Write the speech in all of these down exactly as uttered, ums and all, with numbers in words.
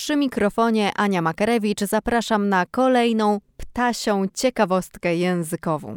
Przy mikrofonie Ania Makarewicz zapraszam na kolejną ptasią ciekawostkę językową.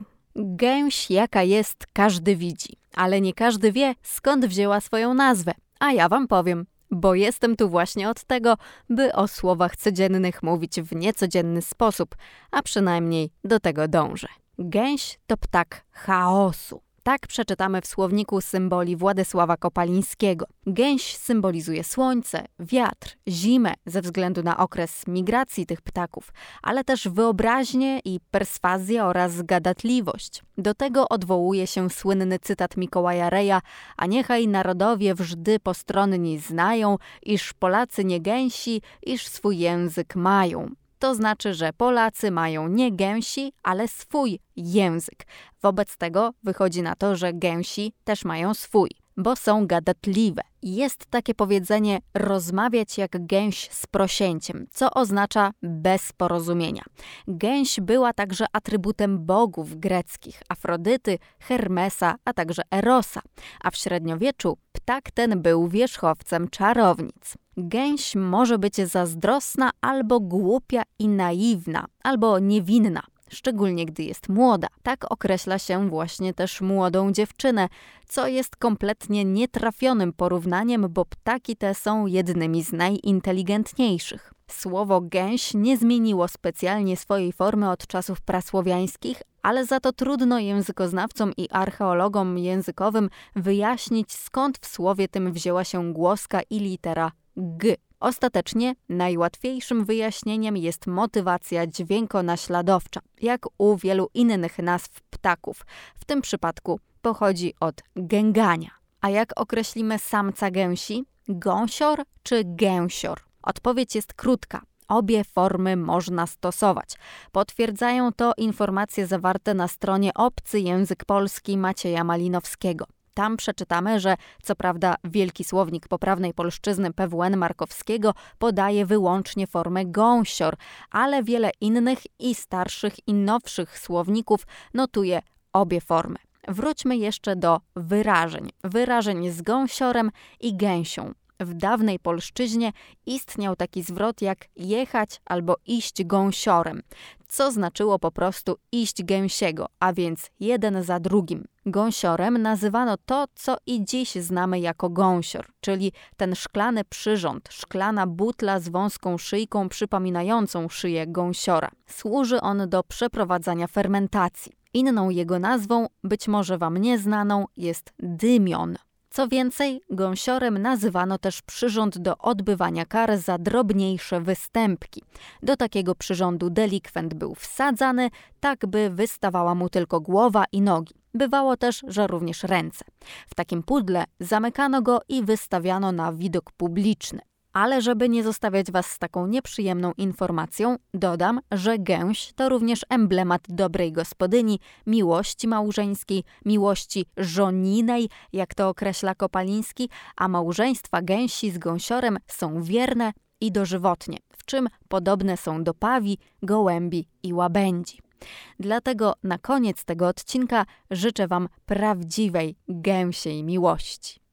Gęś jaka jest, każdy widzi, ale nie każdy wie, skąd wzięła swoją nazwę. A ja wam powiem, bo jestem tu właśnie od tego, by o słowach codziennych mówić w niecodzienny sposób, a przynajmniej do tego dążę. Gęś to ptak chaosu. Tak przeczytamy w słowniku symboli Władysława Kopalińskiego. Gęś symbolizuje słońce, wiatr, zimę ze względu na okres migracji tych ptaków, ale też wyobraźnię i perswazję oraz gadatliwość. Do tego odwołuje się słynny cytat Mikołaja Reja: a niechaj narodowie wżdy postronni znają, iż Polacy nie gęsi, iż swój język mają. To znaczy, że Polacy mają nie gęsi, ale swój język. Wobec tego wychodzi na to, że gęsi też mają swój, bo są gadatliwe. Jest takie powiedzenie rozmawiać jak gęś z prosięciem, co oznacza bez porozumienia. Gęś była także atrybutem bogów greckich, Afrodyty, Hermesa, a także Erosa, a w średniowieczu ptak ten był wierzchowcem czarownic. Gęś może być zazdrosna albo głupia i naiwna, albo niewinna, szczególnie gdy jest młoda. Tak określa się właśnie też młodą dziewczynę, co jest kompletnie nietrafionym porównaniem, bo ptaki te są jednymi z najinteligentniejszych. Słowo gęś nie zmieniło specjalnie swojej formy od czasów prasłowiańskich, ale za to trudno językoznawcom i archeologom językowym wyjaśnić, skąd w słowie tym wzięła się głoska i litera G. Ostatecznie najłatwiejszym wyjaśnieniem jest motywacja dźwiękonaśladowcza, jak u wielu innych nazw ptaków. W tym przypadku pochodzi od gęgania. A jak określimy samca gęsi? Gąsior czy gęsior? Odpowiedź jest krótka. Obie formy można stosować. Potwierdzają to informacje zawarte na stronie Obcy Język Polski Macieja Malinowskiego. Tam przeczytamy, że co prawda Wielki Słownik Poprawnej Polszczyzny P W N Markowskiego podaje wyłącznie formę gąsior, ale wiele innych i starszych i nowszych słowników notuje obie formy. Wróćmy jeszcze do wyrażeń. Wyrażeń z gąsiorem i gęsią. W dawnej polszczyźnie istniał taki zwrot jak jechać albo iść gąsiorem, co znaczyło po prostu iść gęsiego, a więc jeden za drugim. Gąsiorem nazywano to, co i dziś znamy jako gąsior, czyli ten szklany przyrząd, szklana butla z wąską szyjką przypominającą szyję gąsiora. Służy on do przeprowadzania fermentacji. Inną jego nazwą, być może wam nieznaną, jest dymion. Co więcej, gąsiorem nazywano też przyrząd do odbywania kar za drobniejsze występki. Do takiego przyrządu delikwent był wsadzany, tak by wystawała mu tylko głowa i nogi. Bywało też, że również ręce. W takim pudle zamykano go i wystawiano na widok publiczny. Ale żeby nie zostawiać was z taką nieprzyjemną informacją, dodam, że gęś to również emblemat dobrej gospodyni, miłości małżeńskiej, miłości żoninej, jak to określa Kopaliński, a małżeństwa gęsi z gąsiorem są wierne i dożywotnie, w czym podobne są do pawi, gołębi i łabędzi. Dlatego na koniec tego odcinka życzę wam prawdziwej gęsiej miłości.